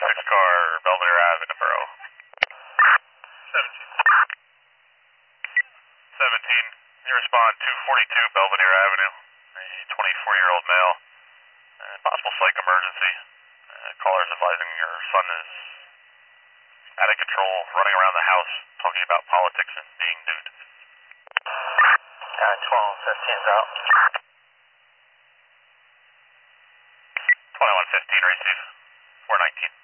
car, Belvedere Ave, Edinburgh. 17. You respond 242 Belvedere Avenue. A 24-year-old male. Possible psych emergency. Caller's advising your son is out of control, running around the house, talking about politics and being nude. 1215's out. 2115, receive. 419.